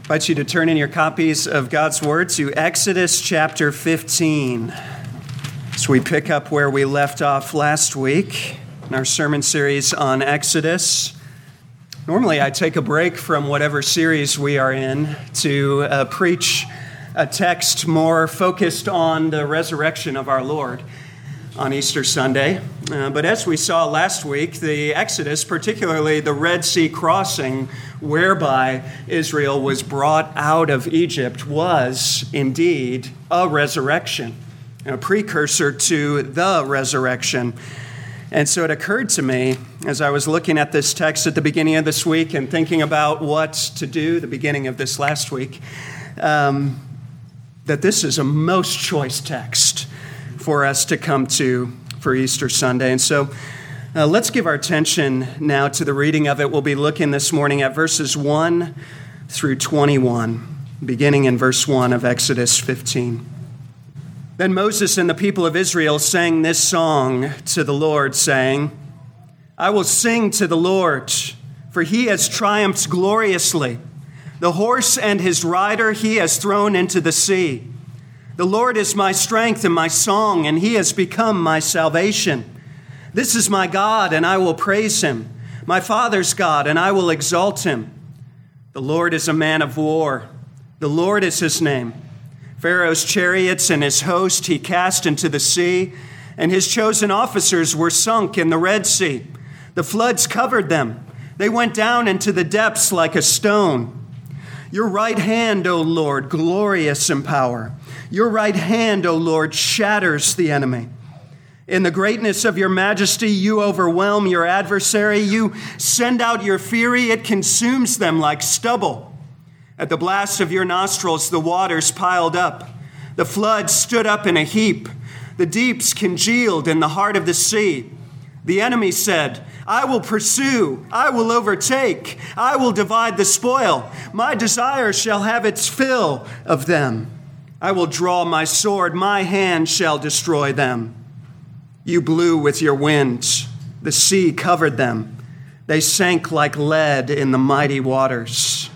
I invite you to turn in your copies of God's Word to Exodus chapter 15. So we pick up where we left off last week in our sermon series on Exodus. Normally I take a break from whatever series we are in to preach a text more focused on the resurrection of our Lord on Easter Sunday. But as we saw last week, the Exodus, particularly the Red Sea crossing, whereby Israel was brought out of Egypt, was indeed a resurrection, a precursor to the resurrection. And so it occurred to me, as I was looking at this text at the beginning of this week and thinking about what to do the beginning of this last week, that this is a most choice text for us to come to for Easter Sunday. And so let's give our attention now to the reading of it. We'll be looking this morning at verses 1 through 21, beginning in verse 1 of Exodus 15. Then Moses and the people of Israel sang this song to the Lord, saying, I will sing to the Lord, for he has triumphed gloriously. The horse and his rider he has thrown into the sea. The Lord is my strength and my song, and he has become my salvation. This is my God, and I will praise him, my father's God, and I will exalt him. The Lord is a man of war. The Lord is his name. Pharaoh's chariots and his host he cast into the sea, and his chosen officers were sunk in the Red Sea. The floods covered them. They went down into the depths like a stone. Your right hand, O Lord, glorious in power. Your right hand, O Lord, shatters the enemy. In the greatness of your majesty, you overwhelm your adversary. You send out your fury. It consumes them like stubble. At the blast of your nostrils, the waters piled up. The floods stood up in a heap. The deeps congealed in the heart of the sea. The enemy said, I will pursue, I will overtake, I will divide the spoil. My desire shall have its fill of them. I will draw my sword, my hand shall destroy them. You blew with your winds, the sea covered them. They sank like lead in the mighty waters.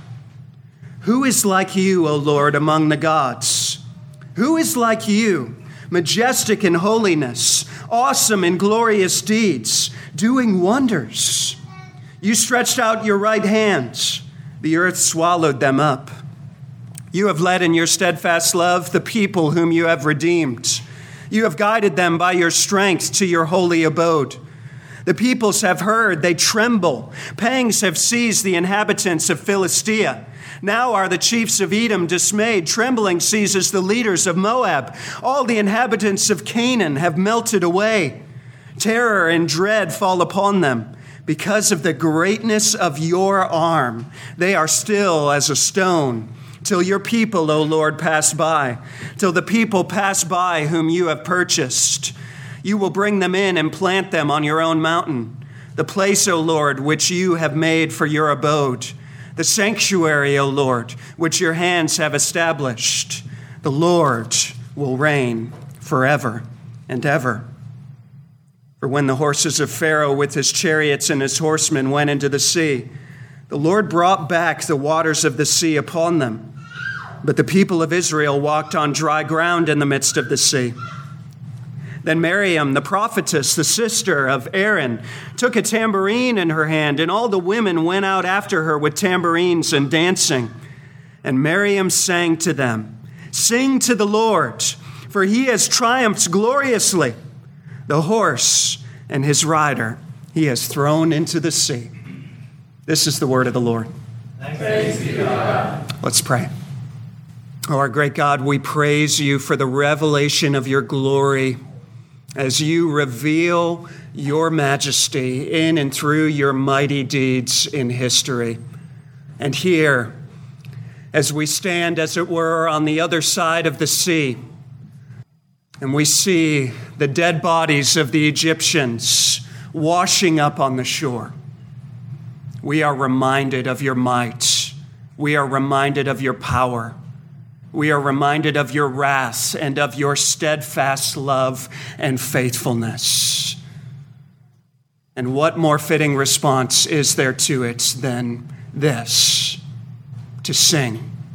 Who is like you, O Lord, among the gods? Who is like you, majestic in holiness, awesome in glorious deeds, doing wonders? You stretched out your right hand. The earth swallowed them up. You have led in your steadfast love the people whom you have redeemed. You have guided them by your strength to your holy abode. The peoples have heard, they tremble. Pangs have seized the inhabitants of Philistia. Now are the chiefs of Edom dismayed. Trembling seizes the leaders of Moab. All the inhabitants of Canaan have melted away. Terror and dread fall upon them. Because of the greatness of your arm, they are still as a stone. Till your people, O Lord, pass by. Till the people pass by whom you have purchased. You will bring them in and plant them on your own mountain. The place, O Lord, which you have made for your abode. The sanctuary, O Lord, which your hands have established. The Lord will reign forever and ever. For when the horses of Pharaoh with his chariots and his horsemen went into the sea, the Lord brought back the waters of the sea upon them. But the people of Israel walked on dry ground in the midst of the sea. Then Miriam, the prophetess, the sister of Aaron, took a tambourine in her hand, and all the women went out after her with tambourines and dancing. And Miriam sang to them, Sing to the Lord, for he has triumphed gloriously. The horse and his rider he has thrown into the sea. This is the word of the Lord. Thanks be to God. Let's pray. Oh, our great God, we praise you for the revelation of your glory as you reveal your majesty in and through your mighty deeds in history. And here, as we stand, as it were, on the other side of the sea, and we see the dead bodies of the Egyptians washing up on the shore, we are reminded of your might. We are reminded of your power. We are reminded of your wrath and of your steadfast love and faithfulness. And what more fitting response is there to it than this? To sing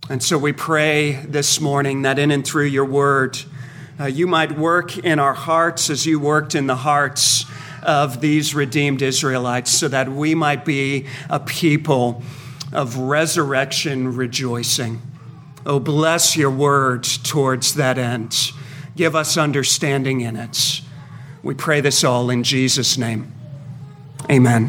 And so we pray this morning that in and through your word, you might work in our hearts as you worked in the hearts of these redeemed Israelites, so that we might be a people of resurrection rejoicing. Oh, bless your word towards that end. Give us understanding in it. We pray this all in Jesus' name. Amen.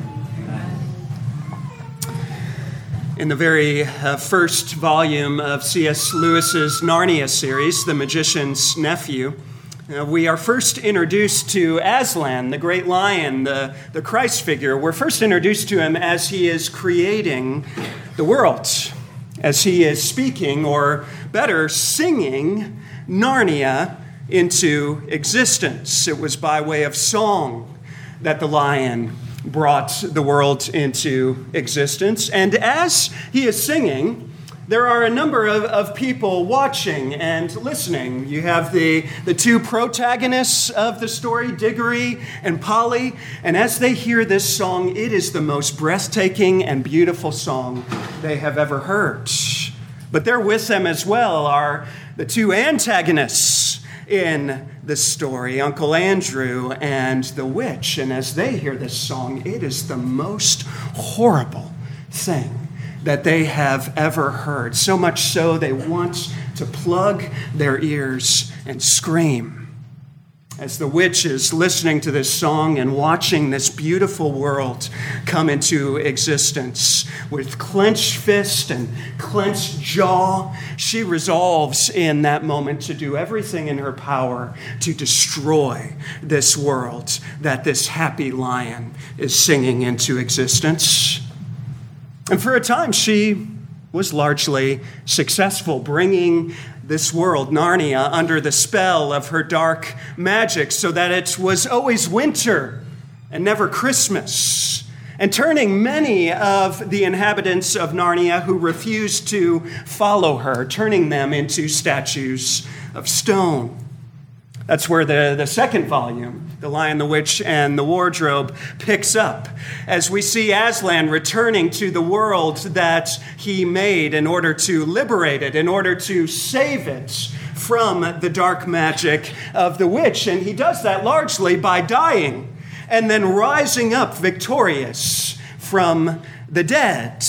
In the very first volume of C.S. Lewis's Narnia series, The Magician's Nephew, we are first introduced to Aslan, the great lion, the Christ figure. We're first introduced to him as he is creating the world, as he is speaking, or better, singing Narnia into existence. It was by way of song that the lion brought the world into existence. And as he is singing, there are a number of people watching and listening. You have the two protagonists of the story, Diggory and Polly. And as they hear this song, it is the most breathtaking and beautiful song they have ever heard. But there with them as well are the two antagonists in the story, Uncle Andrew and the witch. And as they hear this song, it is the most horrible thing that they have ever heard. So much so they want to plug their ears and scream. As the witch is listening to this song and watching this beautiful world come into existence, with clenched fist and clenched jaw, she resolves in that moment to do everything in her power to destroy this world that this happy lion is singing into existence. And for a time, she was largely successful, bringing this world, Narnia, under the spell of her dark magic so that it was always winter and never Christmas, and turning many of the inhabitants of Narnia who refused to follow her, turning them into statues of stone. That's where the second volume, The Lion, the Witch, and the Wardrobe, picks up, as we see Aslan returning to the world that he made in order to liberate it, in order to save it from the dark magic of the witch. And he does that largely by dying and then rising up victorious from the dead.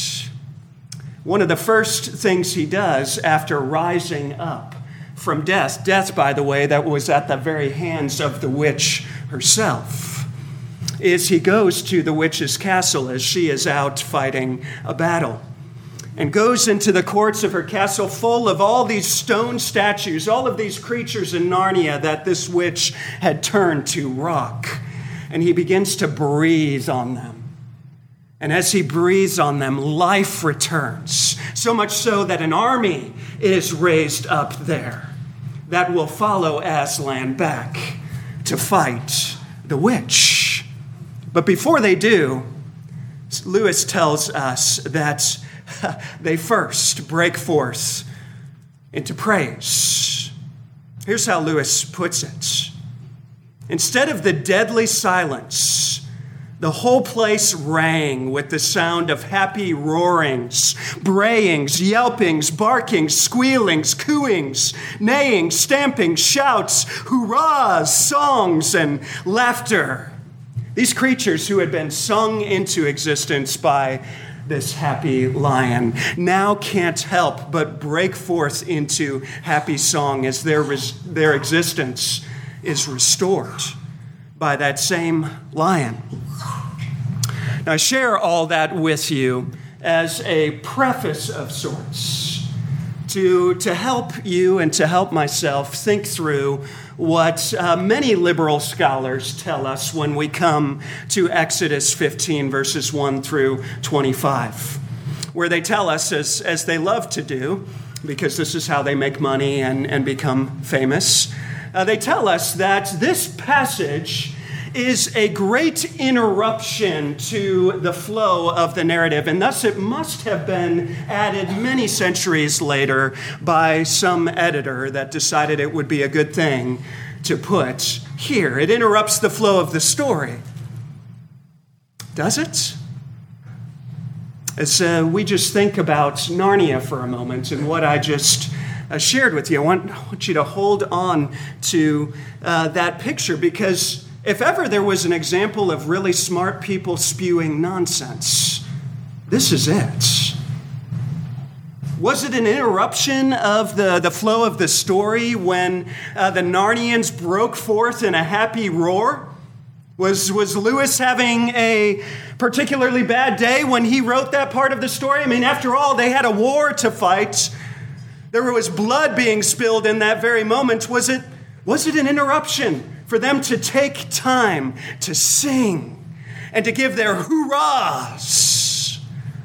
One of the first things he does after rising up from death, by the way, that was at the very hands of the witch herself, is he goes to the witch's castle as she is out fighting a battle, and goes into the courts of her castle full of all these stone statues, all of these creatures in Narnia that this witch had turned to rock. And he begins to breathe on them. And as he breathes on them, life returns, so much so that an army is raised up there that will follow Aslan back to fight the witch. But before they do, Lewis tells us that they first break forth into praise. Here's how Lewis puts it. Instead of the deadly silence, the whole place rang with the sound of happy roarings, brayings, yelpings, barkings, squealings, cooings, neighings, stampings, shouts, hurrahs, songs, and laughter. These creatures who had been sung into existence by this happy lion now can't help but break forth into happy song as their existence is restored by that same lion. Now, I share all that with you as a preface of sorts to help you and to help myself think through what many liberal scholars tell us when we come to Exodus 15, verses 1 through 25, where they tell us, as they love to do, because this is how they make money and become famous, they tell us that this passage is a great interruption to the flow of the narrative, and thus it must have been added many centuries later by some editor that decided it would be a good thing to put here. It interrupts the flow of the story. Does it? As we just think about Narnia for a moment and what I just shared with you, I want you to hold on to that picture, because if ever there was an example of really smart people spewing nonsense, this is it. Was it an interruption of the flow of the story when the Narnians broke forth in a happy roar? Was Lewis having a particularly bad day when he wrote that part of the story? I mean, after all, they had a war to fight. There was blood being spilled in that very moment. Was it an interruption for them to take time to sing and to give their hurrahs?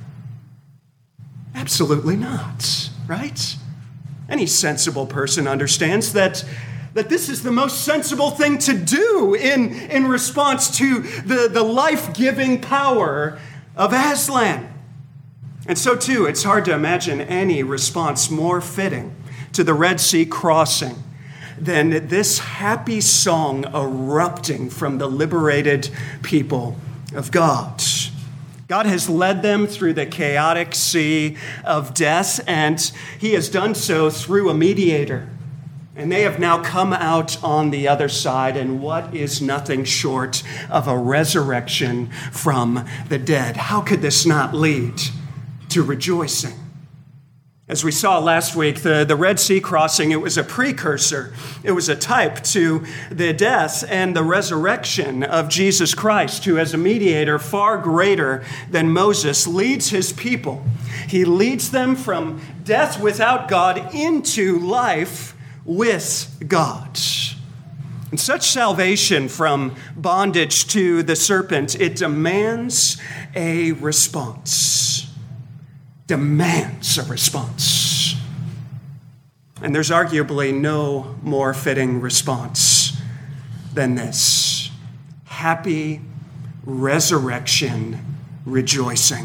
Absolutely not, right? Any sensible person understands that this is the most sensible thing to do in response to the life-giving power of Aslan. And so, too, it's hard to imagine any response more fitting to the Red Sea crossing than this happy song erupting from the liberated people of God. God has led them through the chaotic sea of death, and he has done so through a mediator. And they have now come out on the other side in what is nothing short of a resurrection from the dead. How could this not lead to rejoicing? As we saw last week, the Red Sea crossing, it was a precursor. It was a type to the death and the resurrection of Jesus Christ, who as a mediator far greater than Moses leads his people. He leads them from death without God into life with God. And such salvation from bondage to the serpent, it demands a response. Demands a response. And there's arguably no more fitting response than this: happy resurrection rejoicing.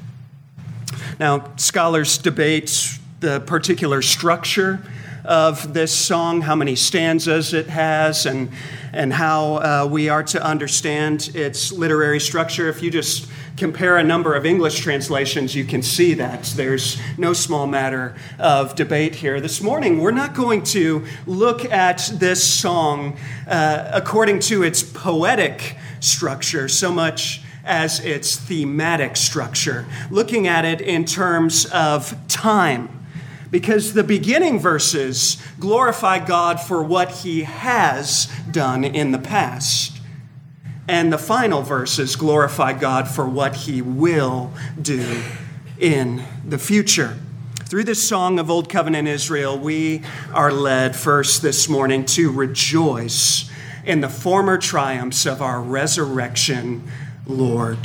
Now, scholars debate the particular structure of this song, how many stanzas it has, and how we are to understand its literary structure. If you just compare a number of English translations, you can see that. There's no small matter of debate here. This morning, we're not going to look at this song according to its poetic structure so much as its thematic structure, looking at it in terms of time. Because the beginning verses glorify God for what he has done in the past. And the final verses glorify God for what he will do in the future. Through this song of Old Covenant Israel, we are led first this morning to rejoice in the former triumphs of our resurrection Lord.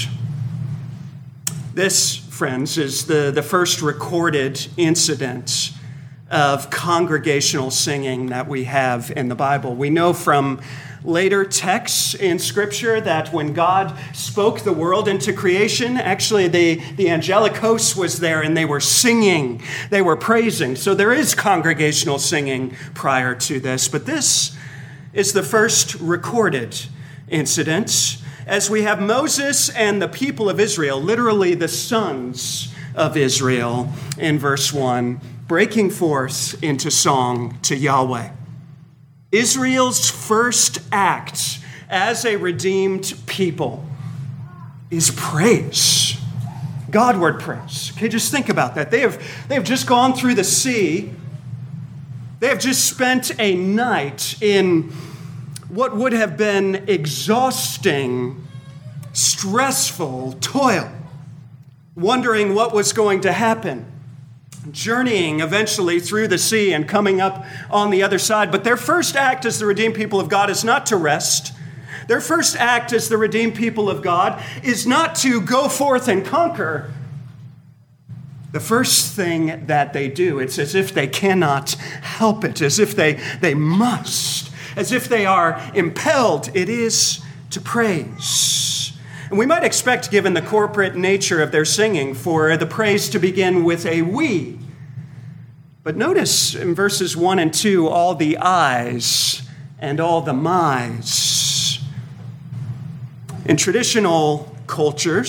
This, friends, is the first recorded incident of congregational singing that we have in the Bible. We know from later texts in Scripture that when God spoke the world into creation, actually the angelic host was there and they were singing, they were praising. So there is congregational singing prior to this, but this is the first recorded incident, as we have Moses and the people of Israel, literally the sons of Israel, in verse 1, breaking forth into song to Yahweh. Israel's first act as a redeemed people is praise, Godward praise. Okay, just think about that. They have just gone through the sea. They have just spent a night in what would have been exhausting, stressful toil, wondering what was going to happen, journeying eventually through the sea and coming up on the other side. But their first act as the redeemed people of God is not to rest. Their first act as the redeemed people of God is not to go forth and conquer. The first thing that they do, it's as if they cannot help it, as if they must, as if they are impelled, it is to praise. And we might expect, given the corporate nature of their singing, for the praise to begin with a we. But notice in verses 1 and 2, all the I's and all the my's. In traditional cultures,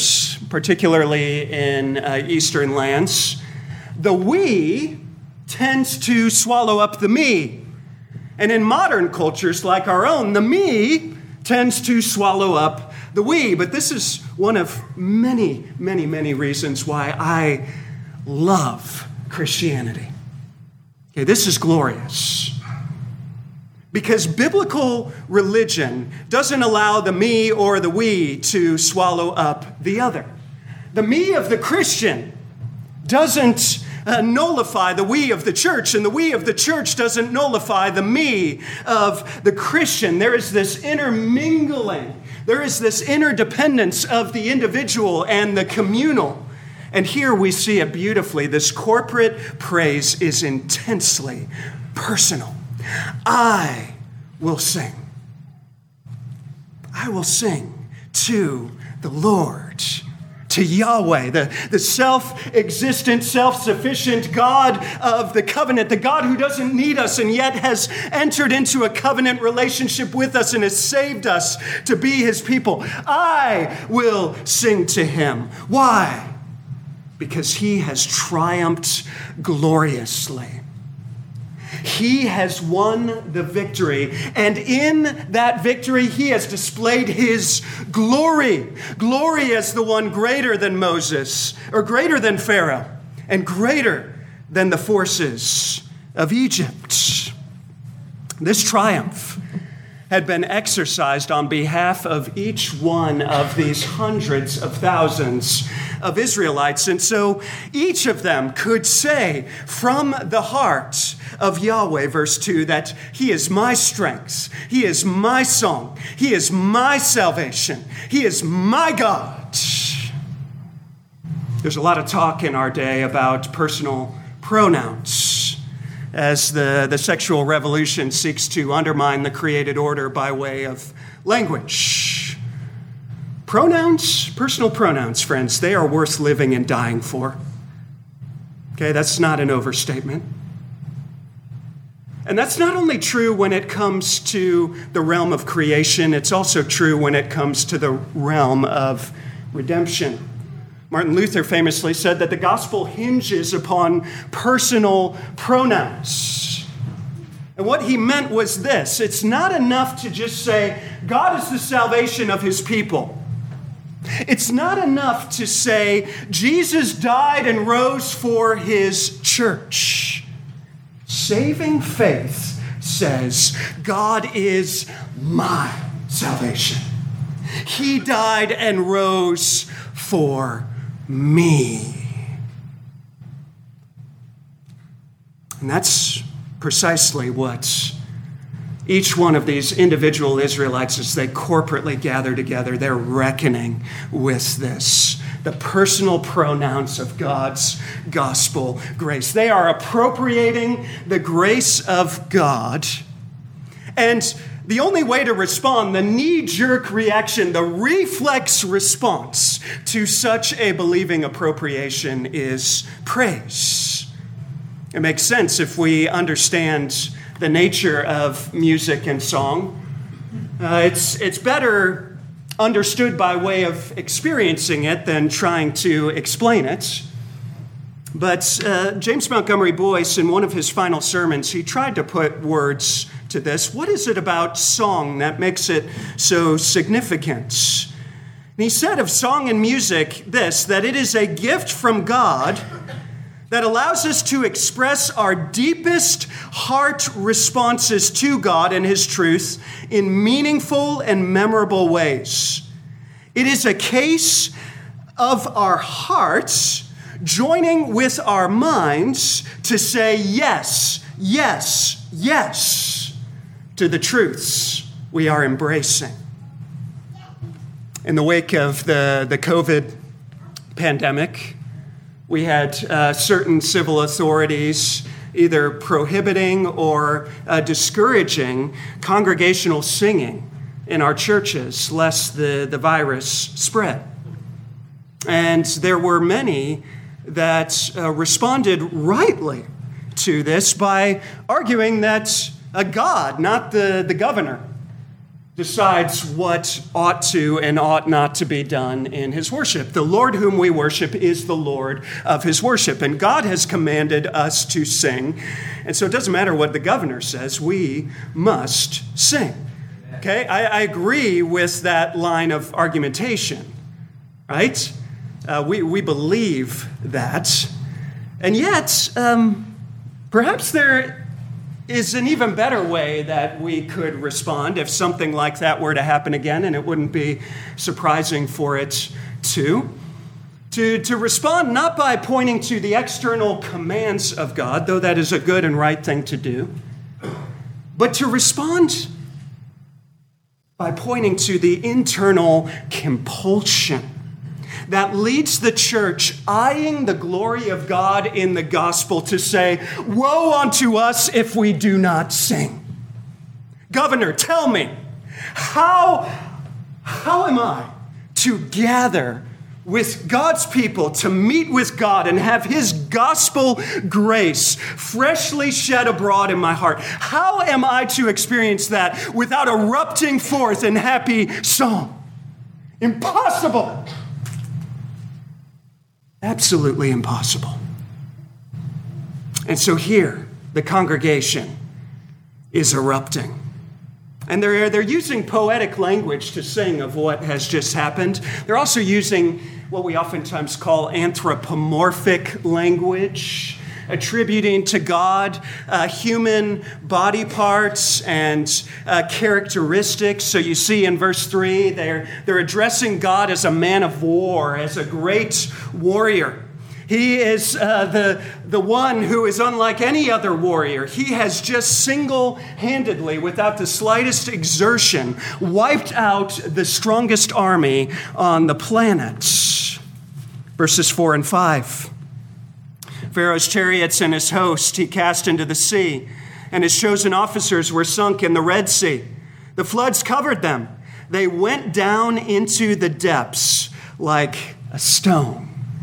particularly in Eastern lands, the we tends to swallow up the me. And in modern cultures like our own, the me tends to swallow up the we. But this is one of many, many, many reasons why I love Christianity. Okay, this is glorious. Because biblical religion doesn't allow the me or the we to swallow up the other. The me of the Christian doesn't nullify the we of the church, and the we of the church doesn't nullify the me of the Christian. There is this intermingling. There is this interdependence of the individual and the communal. And here we see it beautifully. This corporate praise is intensely personal. I will sing. I will sing to the Lord, to Yahweh, the self-existent, self-sufficient God of the covenant, the God who doesn't need us and yet has entered into a covenant relationship with us and has saved us to be his people. I will sing to him. Why? Because he has triumphed gloriously. He has won the victory, and in that victory, he has displayed his glory. Glory as the one greater than Moses, or greater than Pharaoh, and greater than the forces of Egypt. This triumph had been exercised on behalf of each one of these hundreds of thousands of Israelites. And so each of them could say from the heart of Yahweh, verse 2, that he is my strength, he is my song, he is my salvation, he is my God. There's a lot of talk in our day about personal pronouns, as the sexual revolution seeks to undermine the created order by way of language. Pronouns, personal pronouns, friends, they are worth living and dying for. Okay, that's not an overstatement. And that's not only true when it comes to the realm of creation, it's also true when it comes to the realm of redemption. Martin Luther famously said that the gospel hinges upon personal pronouns. And what he meant was this: it's not enough to just say, God is the salvation of his people. It's not enough to say, Jesus died and rose for his church. Saving faith says, God is my salvation. He died and rose for me. And that's precisely what each one of these individual Israelites, as they corporately gather together, they're reckoning with this, the personal pronouns of God's gospel grace. They are appropriating the grace of God. And the only way to respond, the knee-jerk reaction, the reflex response to such a believing appropriation is praise. It makes sense if we understand the nature of music and song. It's better understood by way of experiencing it than trying to explain it. But James Montgomery Boyce, in one of his final sermons, he tried to put words to this. What is it about song that makes it so significant? And he said of song and music this, that it is a gift from God that allows us to express our deepest heart responses to God and his truth in meaningful and memorable ways. It is a case of our hearts joining with our minds to say yes, yes, yes to the truths we are embracing. In the wake of the COVID pandemic, we had certain civil authorities either prohibiting or discouraging congregational singing in our churches, lest the virus spread. And there were many that responded rightly to this by arguing that God, not the governor, decides what ought to and ought not to be done in his worship. The Lord whom we worship is the Lord of his worship, and God has commanded us to sing. And so it doesn't matter what the governor says, we must sing. Okay, I agree with that line of argumentation, right? We believe that. And yet, perhaps there is an even better way that we could respond if something like that were to happen again, and it wouldn't be surprising for it to respond not by pointing to the external commands of God, though that is a good and right thing to do, but to respond by pointing to the internal compulsion that leads the church, eyeing the glory of God in the gospel, to say, woe unto us if we do not sing. Governor, tell me, how am I to gather with God's people to meet with God and have his gospel grace freshly shed abroad in my heart? How am I to experience that without erupting forth in happy song? Impossible. Absolutely impossible. And so here, the congregation is erupting. And they're using poetic language to sing of what has just happened. They're also using what we oftentimes call anthropomorphic language, attributing to God human body parts and characteristics. So you see in verse 3, they're addressing God as a man of war, as a great warrior. He is the one who is unlike any other warrior. He has just single-handedly, without the slightest exertion, wiped out the strongest army on the planet. Verses 4 and 5. Pharaoh's chariots and his host he cast into the sea, and his chosen officers were sunk in the Red Sea. The floods covered them. They went down into the depths like a stone.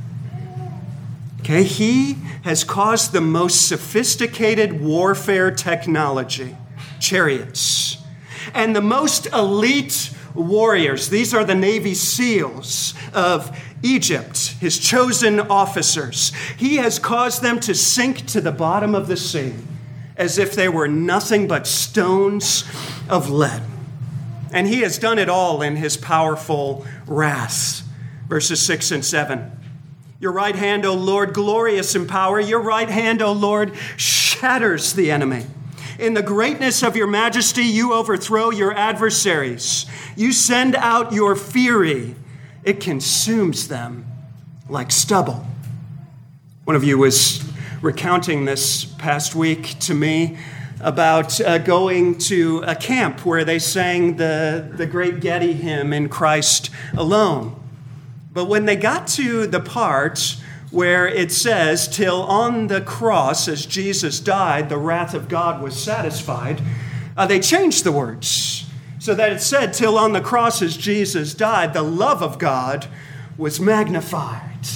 Okay, he has caused the most sophisticated warfare technology, chariots, and the most elite warriors. These are the Navy SEALs of Egypt, his chosen officers. He has caused them to sink to the bottom of the sea as if they were nothing but stones of lead. And he has done it all in his powerful wrath. Verses 6 and 7. Your right hand, O Lord, glorious in power. Your right hand, O Lord, shatters the enemy. In the greatness of your majesty, you overthrow your adversaries. You send out your fury. It consumes them like stubble. One of you was recounting this past week to me about going to a camp where they sang the great Getty hymn, In Christ Alone. But when they got to the part where it says, till on the cross, as Jesus died, the wrath of God was satisfied, they changed the words so that it said, till on the cross, as Jesus died, the love of God was magnified.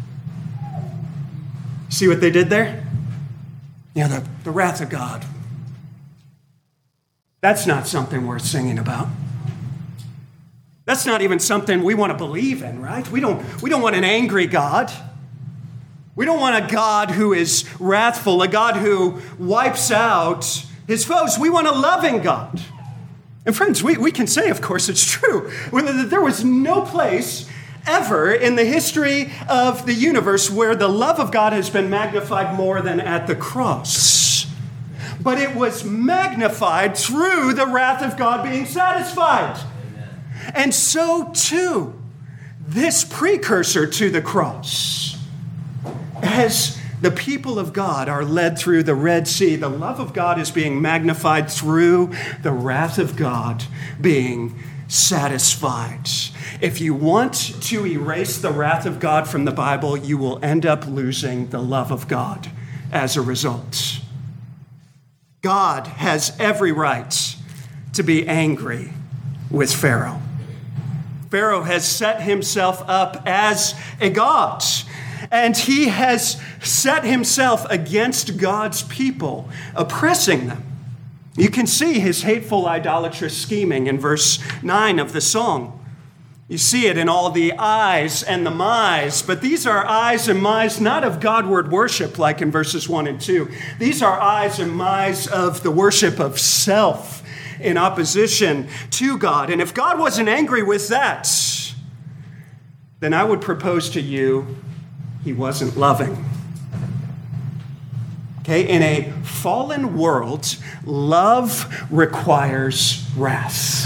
See what they did there? Yeah, the wrath of God. That's not something worth singing about. That's not even something we want to believe in, right? We don't want an angry God. We don't want a God who is wrathful, a God who wipes out his foes. We want a loving God. And friends, we can say, of course, it's true. There was no place ever in the history of the universe where the love of God has been magnified more than at the cross. But it was magnified through the wrath of God being satisfied. And so, too, this precursor to the cross, as the people of God are led through the Red Sea, the love of God is being magnified through the wrath of God being satisfied. If you want to erase the wrath of God from the Bible, you will end up losing the love of God as a result. God has every right to be angry with Pharaoh. Pharaoh has set himself up as a god, and he has set himself against God's people, oppressing them. You can see his hateful, idolatrous scheming in verse 9 of the song. You see it in all the I's and the my's, but these are I's and my's not of Godward worship like in verses 1 and 2. These are I's and my's of the worship of self in opposition to God. And if God wasn't angry with that, then I would propose to you he wasn't loving. Okay, in a fallen world, love requires wrath.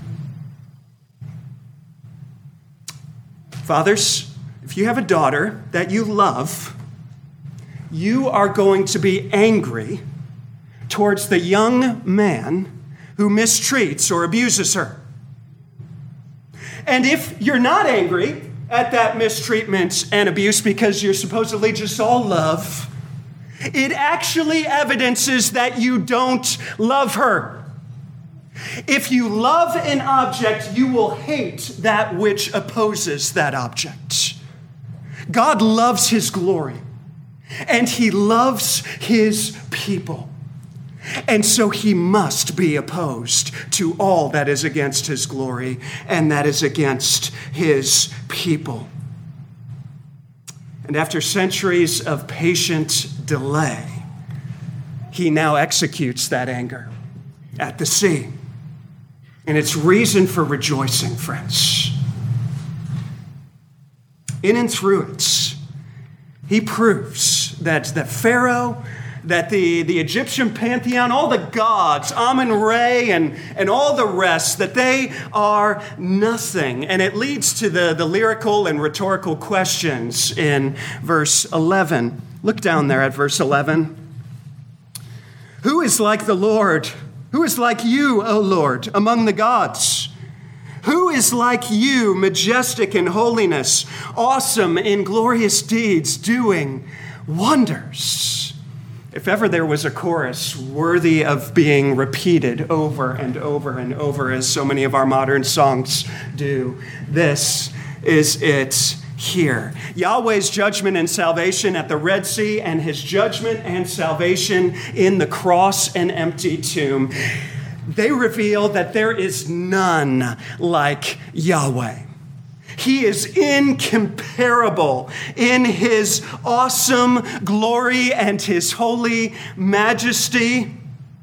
Fathers, if you have a daughter that you love, you are going to be angry towards the young man who mistreats or abuses her. And if you're not angry at that mistreatment and abuse because you're supposedly just all love, it actually evidences that you don't love her. If you love an object, you will hate that which opposes that object. God loves his glory, and he loves his people. And so he must be opposed to all that is against his glory and that is against his people. And after centuries of patient delay, he now executes that anger at the sea. And it's reason for rejoicing, friends. In and through it, he proves that Pharaoh, that the Egyptian pantheon, all the gods, Amun-Re and all the rest, that they are nothing. And it leads to the lyrical and rhetorical questions in verse 11. Look down there at verse 11. Who is like the Lord? Who is like you, O Lord, among the gods? Who is like you, majestic in holiness, awesome in glorious deeds, doing wonders? If ever there was a chorus worthy of being repeated over and over and over, as so many of our modern songs do, this is it here. Yahweh's judgment and salvation at the Red Sea, and his judgment and salvation in the cross and empty tomb, they reveal that there is none like Yahweh. He is incomparable in his awesome glory and his holy majesty.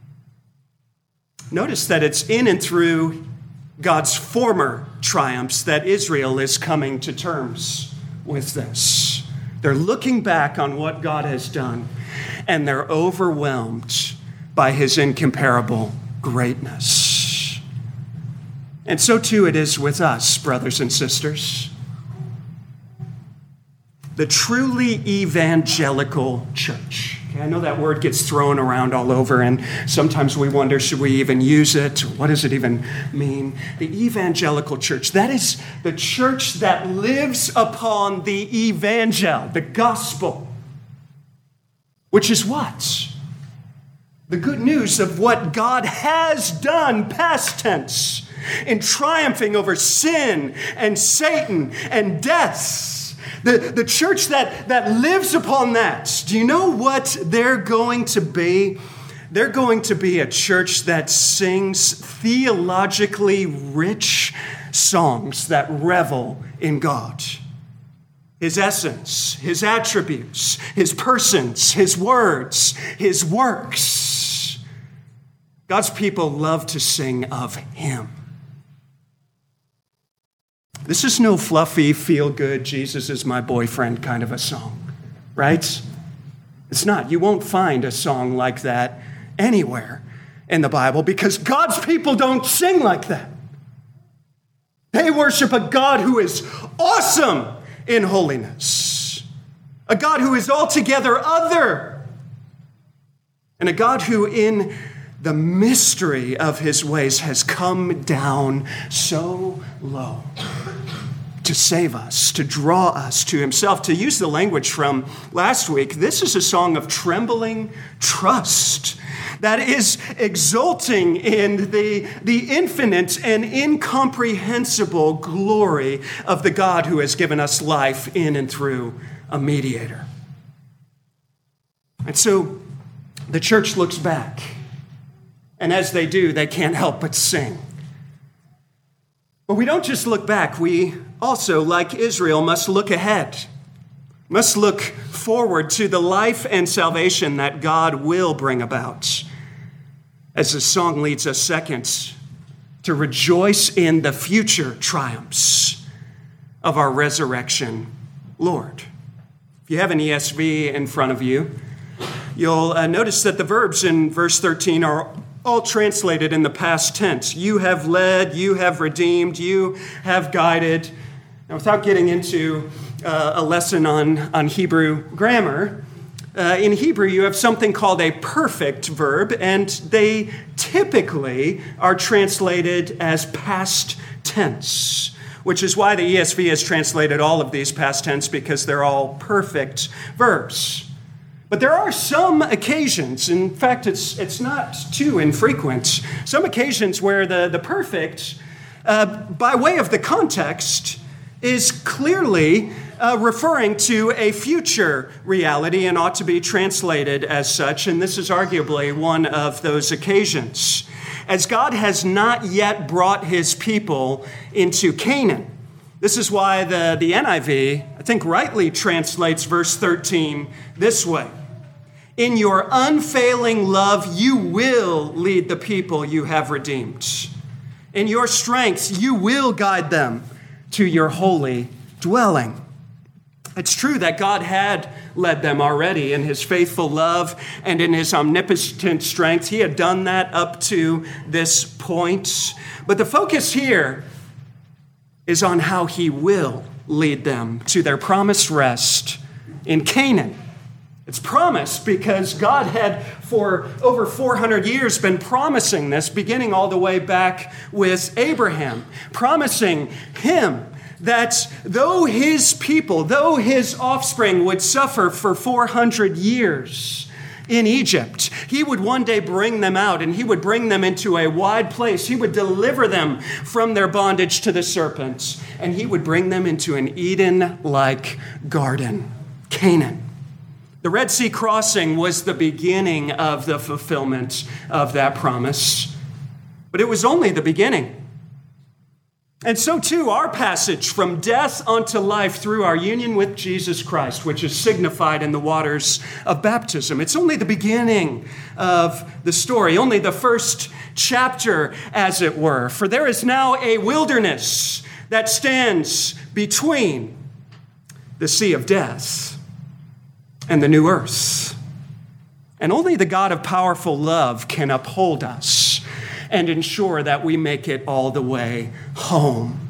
Notice that it's in and through God's former triumphs that Israel is coming to terms with this. They're looking back on what God has done, and they're overwhelmed by his incomparable greatness. And so too it is with us, brothers and sisters. The truly evangelical church. I know that word gets thrown around all over, and sometimes we wonder, should we even use it? What does it even mean? The evangelical church, that is the church that lives upon the evangel, the gospel, which is what? The good news of what God has done, past tense, in triumphing over sin and Satan and death. The church that lives upon that, do you know what they're going to be? They're going to be a church that sings theologically rich songs that revel in God. His essence, his attributes, his persons, his words, his works. God's people love to sing of him. This is no fluffy, feel-good, Jesus is my boyfriend kind of a song, right? It's not. You won't find a song like that anywhere in the Bible because God's people don't sing like that. They worship a God who is awesome in holiness, a God who is altogether other, and a God who in the mystery of his ways has come down so low to save us, to draw us to himself. To use the language from last week, this is a song of trembling trust that is exulting in the infinite and incomprehensible glory of the God who has given us life in and through a mediator. And so the church looks back And as they do, they can't help but sing. But we don't just look back. We also, like Israel, must look ahead, must look forward to the life and salvation that God will bring about. As the song leads us second, to rejoice in the future triumphs of our resurrection Lord. If you have an ESV in front of you, you'll notice that the verbs in verse 13 are all translated in the past tense. You have led, you have redeemed, you have guided. Now, without getting into a lesson on Hebrew grammar, in Hebrew you have something called a perfect verb, and they typically are translated as past tense, which is why the ESV has translated all of these past tense, because they're all perfect verbs. But there are some occasions, in fact, it's not too infrequent, some occasions where the perfect, by way of the context, is clearly referring to a future reality and ought to be translated as such, and this is arguably one of those occasions. As God has not yet brought his people into Canaan. This is why the NIV, I think, rightly translates verse 13 this way. In your unfailing love, you will lead the people you have redeemed. In your strength, you will guide them to your holy dwelling. It's true that God had led them already in his faithful love and in his omnipotent strength. He had done that up to this point. But the focus here is on how he will lead them to their promised rest in Canaan. It's promised because God had for over 400 years been promising this, beginning all the way back with Abraham, promising him that though his people, though his offspring would suffer for 400 years in Egypt, he would one day bring them out and he would bring them into a wide place. He would deliver them from their bondage to the serpents, and he would bring them into an Eden-like garden, Canaan. The Red Sea crossing was the beginning of the fulfillment of that promise, but it was only the beginning. And so too, our passage from death unto life through our union with Jesus Christ, which is signified in the waters of baptism. It's only the beginning of the story, only the first chapter, as it were. For there is now a wilderness that stands between the sea of death and the new earth. And only the God of powerful love can uphold us and ensure that we make it all the way home.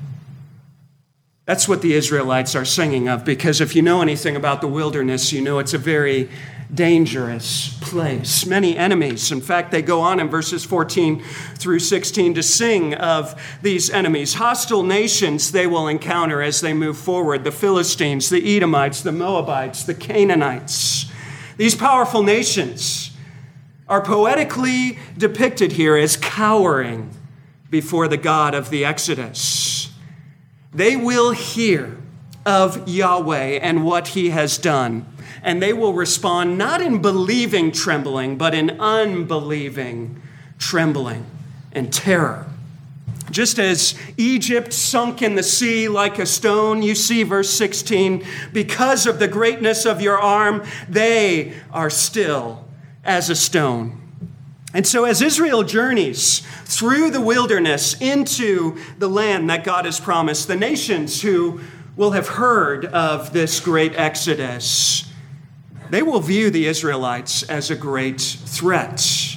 That's what the Israelites are singing of, because if you know anything about the wilderness, you know it's a very dangerous place. Many enemies. In fact, they go on in verses 14 through 16 to sing of these enemies. Hostile nations they will encounter as they move forward. The Philistines, the Edomites, the Moabites, the Canaanites. These powerful nations are poetically depicted here as cowering before the God of the Exodus. They will hear of Yahweh and what he has done, and they will respond not in believing trembling, but in unbelieving trembling and terror. Just as Egypt sunk in the sea like a stone, you see verse 16, because of the greatness of your arm, they are still as a stone. And so as Israel journeys through the wilderness into the land that God has promised, the nations who will have heard of this great exodus, they will view the Israelites as a great threat.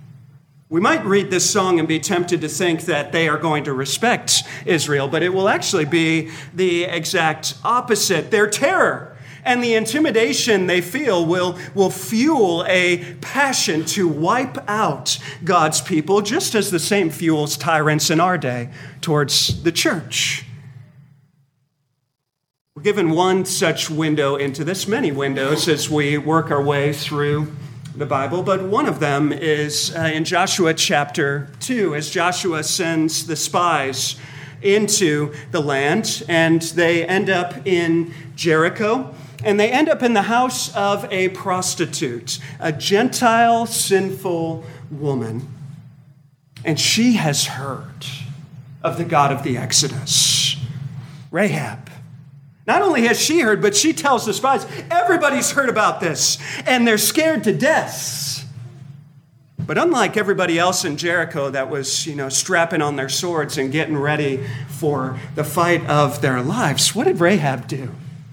We might read this song and be tempted to think that they are going to respect Israel, but it will actually be the exact opposite. Their terror and the intimidation they feel will fuel a passion to wipe out God's people, just as the same fuels tyrants in our day towards the church. We're given one such window into this, many windows as we work our way through the Bible, but one of them is in Joshua chapter 2, as Joshua sends the spies into the land, and they end up in Jericho. And they end up in the house of a prostitute, a Gentile, sinful woman. And she has heard of the God of the Exodus. Rahab. Not only has she heard, but she tells the spies, everybody's heard about this, and they're scared to death. But unlike everybody else in Jericho that was, strapping on their swords and getting ready for the fight of their lives, what did Rahab do?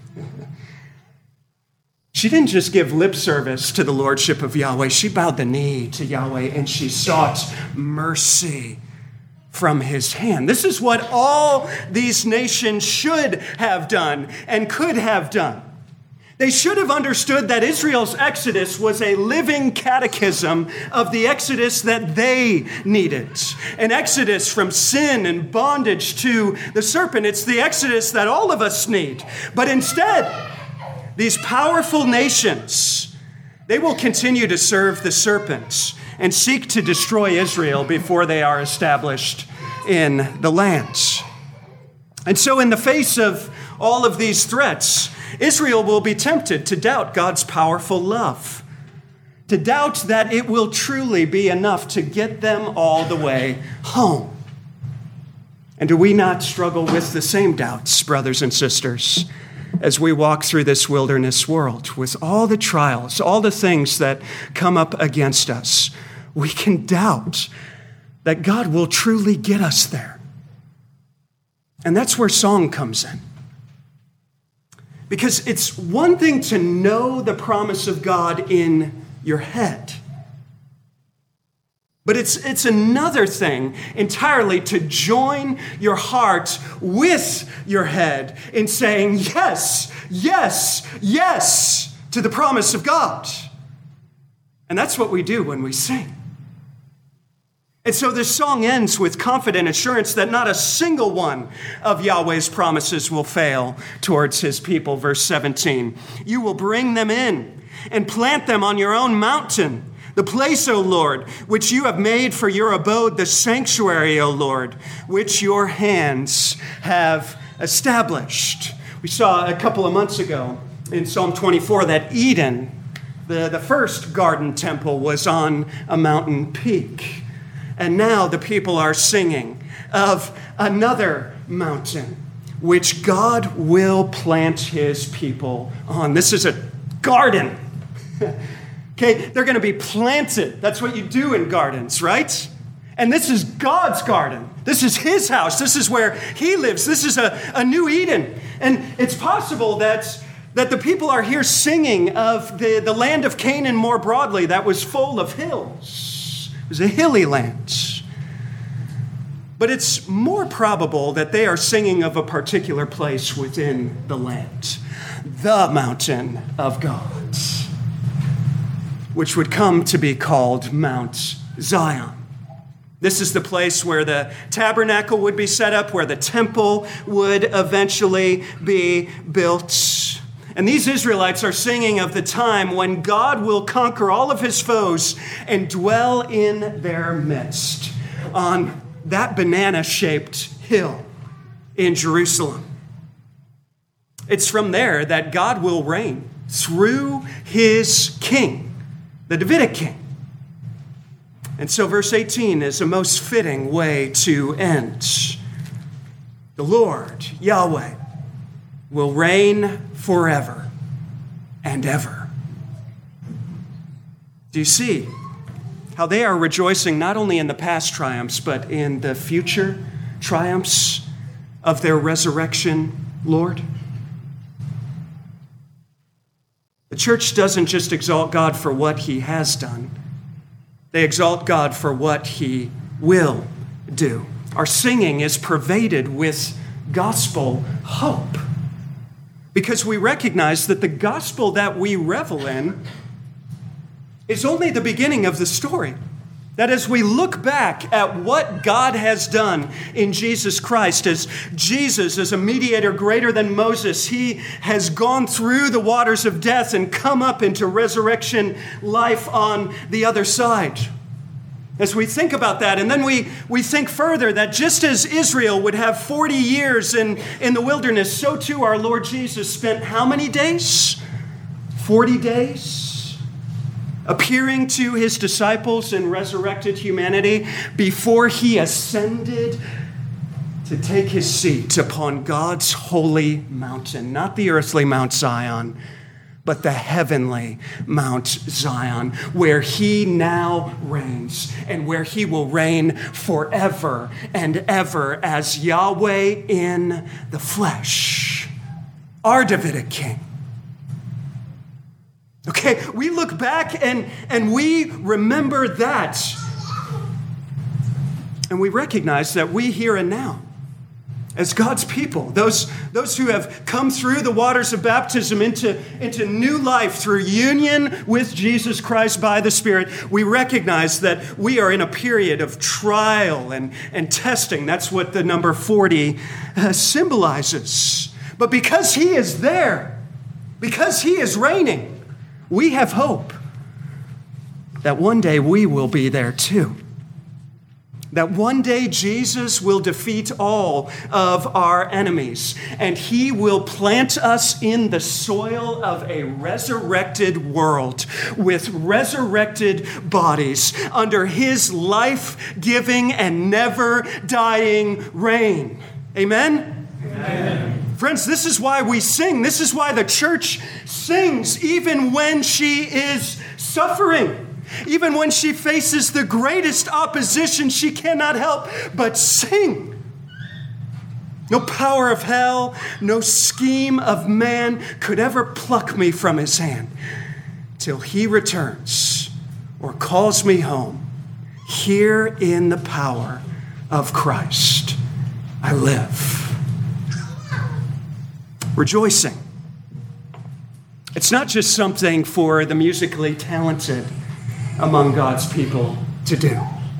She didn't just give lip service to the lordship of Yahweh. She bowed the knee to Yahweh and she sought mercy from his hand. This is what all these nations should have done and could have done. They should have understood that Israel's exodus was a living catechism of the exodus that they needed. An exodus from sin and bondage to the serpent. It's the exodus that all of us need. But instead, these powerful nations, they will continue to serve the serpent and seek to destroy Israel before they are established in the land. And so in the face of all of these threats, Israel will be tempted to doubt God's powerful love, to doubt that it will truly be enough to get them all the way home. And do we not struggle with the same doubts, brothers and sisters, as we walk through this wilderness world with all the trials, all the things that come up against us? We can doubt that God will truly get us there. And that's where song comes in. Because it's one thing to know the promise of God in your head. But it's another thing entirely to join your heart with your head in saying yes, yes, yes to the promise of God. And that's what we do when we sing. And so this song ends with confident assurance that not a single one of Yahweh's promises will fail towards his people. Verse 17, you will bring them in and plant them on your own mountain, the place, O Lord, which you have made for your abode, the sanctuary, O Lord, which your hands have established. We saw a couple of months ago in Psalm 24 that Eden, the first garden temple, was on a mountain peak. And now the people are singing of another mountain, which God will plant his people on. This is a garden. Okay, they're going to be planted. That's what you do in gardens, right? And this is God's garden. This is his house. This is where he lives. This is a new Eden. And it's possible that the people are here singing of the land of Canaan more broadly that was full of hills. It was a hilly land. But it's more probable that they are singing of a particular place within the land, the mountain of God, which would come to be called Mount Zion. This is the place where the tabernacle would be set up, where the temple would eventually be built. And these Israelites are singing of the time when God will conquer all of his foes and dwell in their midst on that banana-shaped hill in Jerusalem. It's from there that God will reign through his king, the Davidic king. And so verse 18 is a most fitting way to end. The Lord, Yahweh, will reign forever and ever. Do you see how they are rejoicing not only in the past triumphs, but in the future triumphs of their resurrection Lord? The church doesn't just exalt God for what he has done. They exalt God for what he will do. Our singing is pervaded with gospel hope, because we recognize that the gospel that we revel in is only the beginning of the story. That as we look back at what God has done in Jesus Christ, as Jesus is a mediator greater than Moses, he has gone through the waters of death and come up into resurrection life on the other side. As we think about that, and then we think further that just as Israel would have 40 years in the wilderness, so too our Lord Jesus spent how many days? 40 days appearing to his disciples in resurrected humanity before he ascended to take his seat upon God's holy mountain, not the earthly Mount Zion, but the heavenly Mount Zion, where he now reigns and where he will reign forever and ever as Yahweh in the flesh, our Davidic king. Okay, we look back and we remember that. And we recognize that we here and now, as God's people, those who have come through the waters of baptism into new life through union with Jesus Christ by the Spirit, we recognize that we are in a period of trial and testing. That's what the number 40 symbolizes. But because he is there, because he is reigning, we have hope that one day we will be there too. That one day Jesus will defeat all of our enemies, and he will plant us in the soil of a resurrected world with resurrected bodies under his life-giving and never-dying reign. Amen? Amen. Friends, this is why we sing. This is why the church sings even when she is suffering. Even when she faces the greatest opposition, she cannot help but sing. No power of hell, no scheme of man could ever pluck me from his hand till he returns or calls me home. Here in the power of Christ, I live. Rejoicing. It's not just something for the musically talented among God's people to do.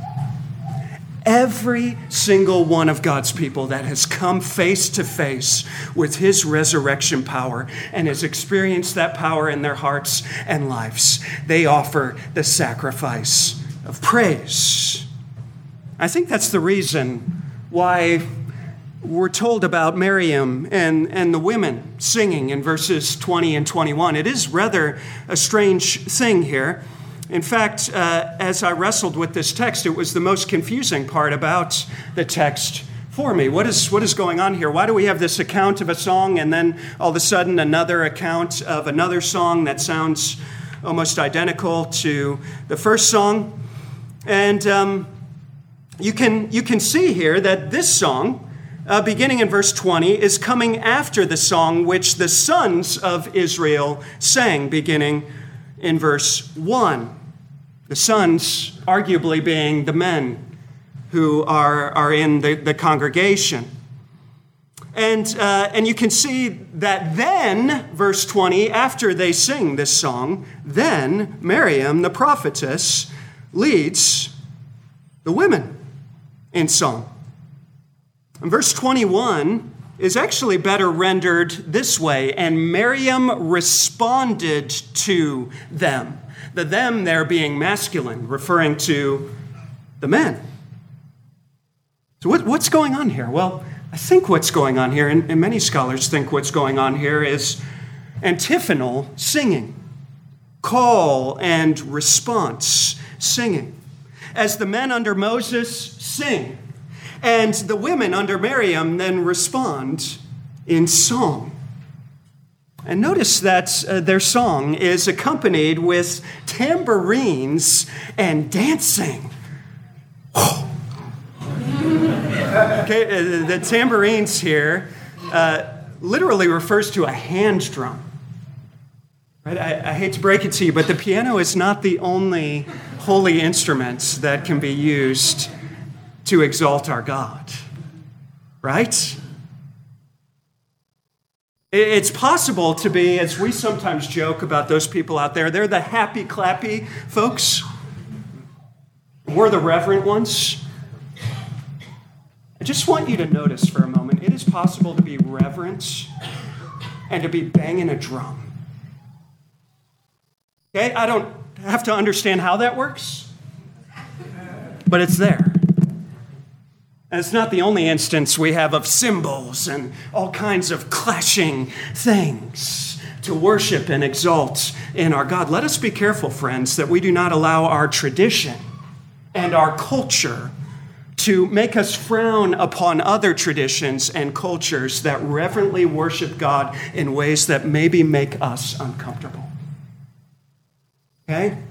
Every single one of God's people that has come face to face with his resurrection power and has experienced that power in their hearts and lives, they offer the sacrifice of praise. I think that's the reason why we're told about Miriam and the women singing in verses 20 and 21. It is rather a strange thing here. In fact, as I wrestled with this text, it was the most confusing part about the text for me. What is going on here? Why do we have this account of a song and then all of a sudden another account of another song that sounds almost identical to the first song? And you can see here that this song, beginning in verse 20, is coming after the song which the sons of Israel sang, beginning in verse 1. The sons arguably being the men who are in the congregation. And you can see that then, verse 20, after they sing this song, then Miriam, the prophetess, leads the women in song. And verse 21 is actually better rendered this way, and Miriam responded to them. The them there being masculine, referring to the men. So what's going on here? Well, I think what's going on here, and many scholars think what's going on here, is antiphonal singing. Call and response singing. As the men under Moses sing, and the women under Miriam then respond in song. And notice that their song is accompanied with tambourines and dancing. Okay, the tambourines here literally refers to a hand drum. Right? I hate to break it to you, but the piano is not the only holy instrument that can be used to exalt our God. Right? It's possible to be, as we sometimes joke about those people out there, they're the happy clappy folks. We're the reverent ones. I just want you to notice for a moment, it is possible to be reverent and to be banging a drum. Okay, I don't have to understand how that works, but it's there. And it's not the only instance we have of cymbals and all kinds of clashing things to worship and exalt in our God. Let us be careful, friends, that we do not allow our tradition and our culture to make us frown upon other traditions and cultures that reverently worship God in ways that maybe make us uncomfortable. Okay?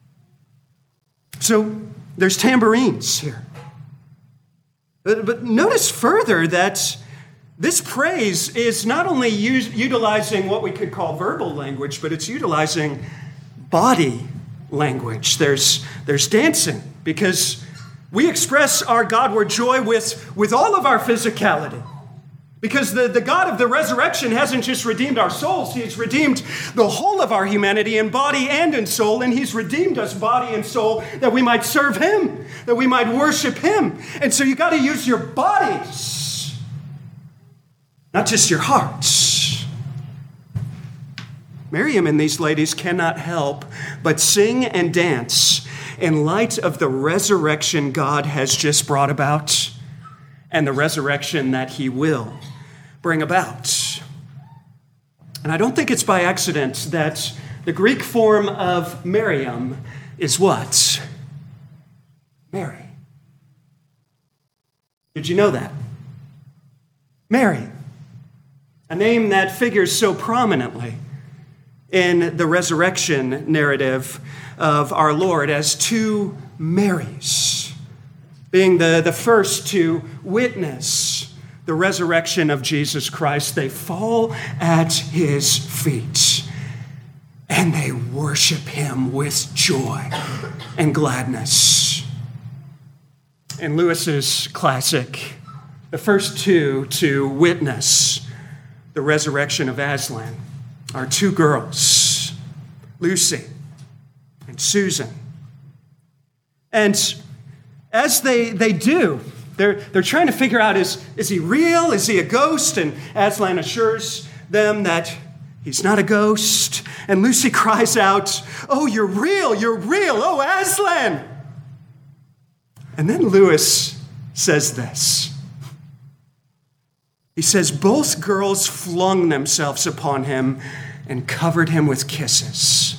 So there's tambourines here. But notice further that this praise is not only utilizing what we could call verbal language, but it's utilizing body language. There's dancing, because we express our Godward joy with all of our physicality. Because the God of the resurrection hasn't just redeemed our souls, he's redeemed the whole of our humanity in body and in soul, and he's redeemed us body and soul that we might serve him, that we might worship him. And so you got to use your bodies, not just your hearts. Miriam and these ladies cannot help but sing and dance in light of the resurrection God has just brought about and the resurrection that he will bring about. And I don't think it's by accident that the Greek form of Miriam is what? Mary. Did you know that? Mary, a name that figures so prominently in the resurrection narrative of our Lord as two Marys, being the first to witness the resurrection of Jesus Christ. They fall at his feet and they worship him with joy and gladness. In Lewis's classic, the first two to witness the resurrection of Aslan are two girls, Lucy and Susan. And as they do, they're trying to figure out, is he real? Is he a ghost? And Aslan assures them that he's not a ghost. And Lucy cries out, "Oh, you're real, you're real. Oh, Aslan." And then Lewis says this. He says, both girls flung themselves upon him and covered him with kisses.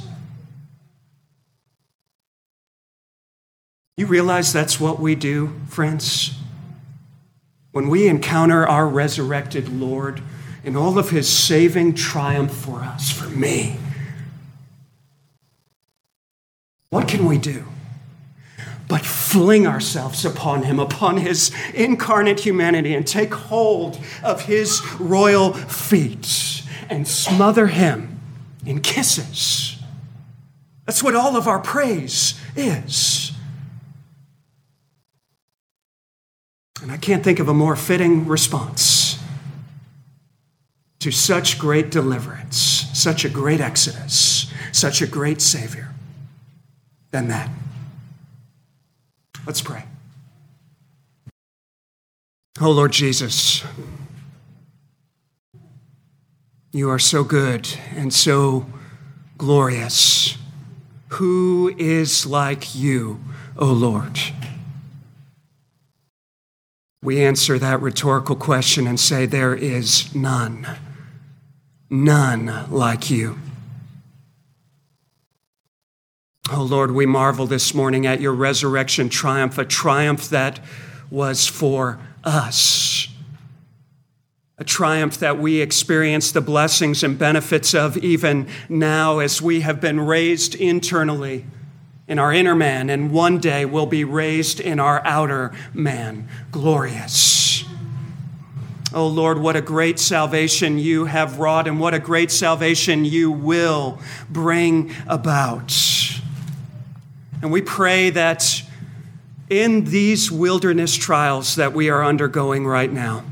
You realize that's what we do, friends? When we encounter our resurrected Lord in all of his saving triumph for us, for me, what can we do but fling ourselves upon him, upon his incarnate humanity, and take hold of his royal feet and smother him in kisses? That's what all of our praise is. And I can't think of a more fitting response to such great deliverance, such a great exodus, such a great Savior than that. Let's pray. Oh, Lord Jesus, you are so good and so glorious. Who is like you, O Lord? We answer that rhetorical question and say, there is none. None like you. Oh Lord, we marvel this morning at your resurrection triumph, a triumph that was for us. A triumph that we experience the blessings and benefits of even now as we have been raised internally in our inner man, and one day will be raised in our outer man, glorious. Oh Lord, what a great salvation you have wrought, and what a great salvation you will bring about. And we pray that in these wilderness trials that we are undergoing right now,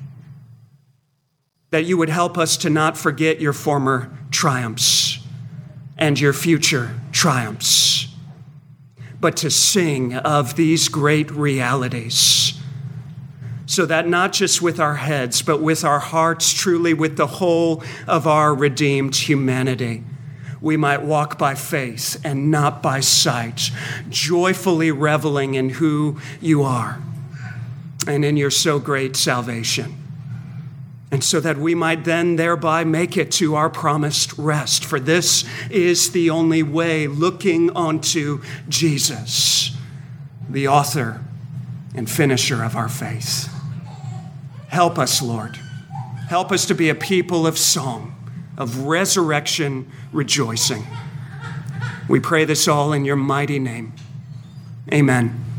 that you would help us to not forget your former triumphs and your future triumphs, but to sing of these great realities, so that not just with our heads, but with our hearts, truly with the whole of our redeemed humanity, we might walk by faith and not by sight, joyfully reveling in who you are and in your so great salvation. and so that we might then thereby make it to our promised rest. For this is the only way, looking onto Jesus, the author and finisher of our faith. Help us, Lord. Help us to be a people of song, of resurrection rejoicing. We pray this all in your mighty name. Amen.